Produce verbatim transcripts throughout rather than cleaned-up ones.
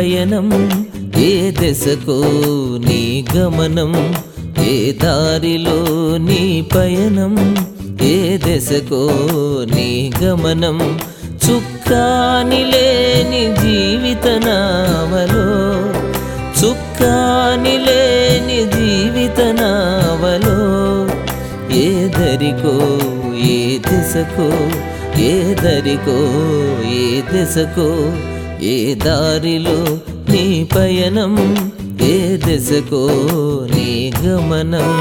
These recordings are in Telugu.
పయనం, ఏ దశకో నీ గమనం, ఏ దారిలో నీ పయనం, ఏ దశకో నీ గమనం. చుక్కాని లేని జీవిత నావలో, చుక్కాని లేని జీవిత నావలో, ఏ దరికో ఏ దిశకో, ఏ దరికో ఏ దిశకో, ఏ దారిలో నీ పయనం, ఏ దిశకో నీ గమనం.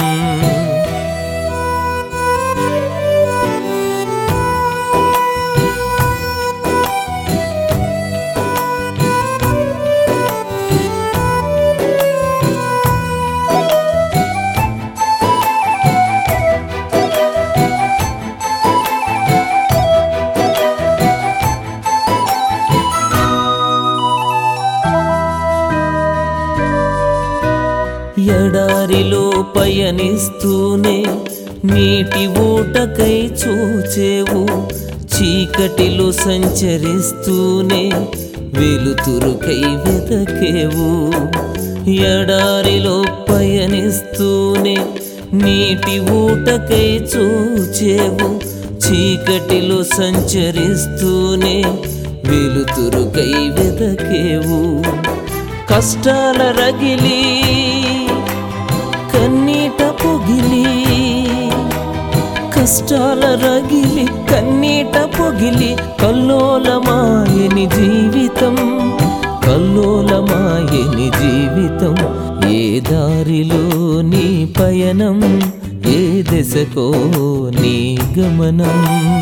ఎడారిలో పయనిస్తూనే నీటి ఊటకై చూచేవు, చీకటిలో సంచరిస్తూనే వెలుతురుకై వెతకేవు. ఎడారిలో పయనిస్తూనే నీటి ఊటకై చూచేవు, చీకటిలో సంచరిస్తూనే వెలుతురుకై వెతకేవు. కష్టాల రగిలి కన్నీట పొగిలి, కష్టాల రగిలి కన్నీట పొగిలి, కల్లోలమాయని జీవితం, కల్లోలమాయని జీవితం. ఏ దారిలో నీ పయనం, ఏ దశకో నీ గమనం.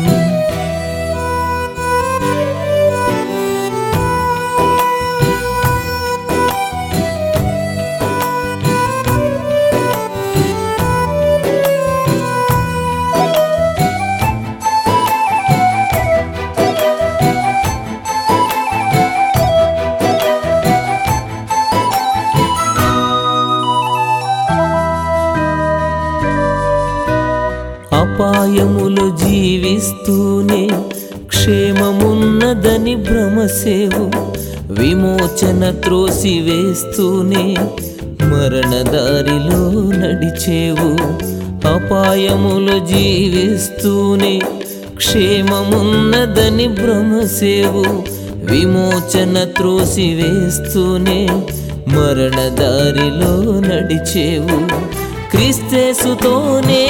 అపాయములు జీవిస్తూనే క్షేమమున్నదని భ్రమసేవు, విమోచన త్రోసి వేస్తూనే మరణదారిలో నడిచేవు. అపాయములు జీవిస్తూనే క్షేమమున్నదని భ్రమసేవు, విమోచన త్రోసి వేస్తూనే మరణదారిలో నడిచేవు. క్రీస్తేసుతోనే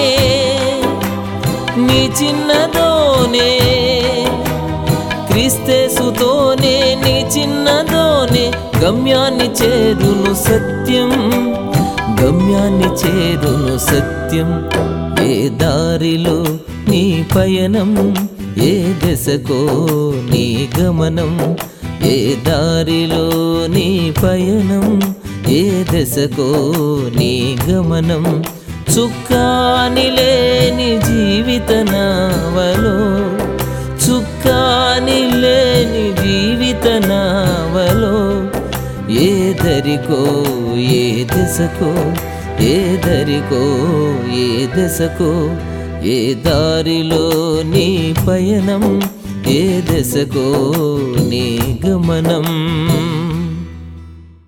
నీ చిన్నదోనే, క్రీస్తేసుతోనే నీ చిన్నదోనే, గమ్యాన్ని చేరును సత్యం, గమ్యాన్ని చేరును సత్యం. ఏ దారిలో నీ పయనం, ఏ దశకో నీ గమనం, ఏ దారిలో నీ పయనం, ఏ దశకో నీ గమనం. చుక్కాని లేని జీవిత నావలో, చుక్కాని లేని జీవిత నావలో, ఏ దరికో ఏ దశకో, ఏ దరికో ఏ దశకో, ఏ దారిలో నీ పయనం, ఏ దశకో నీ గమనం.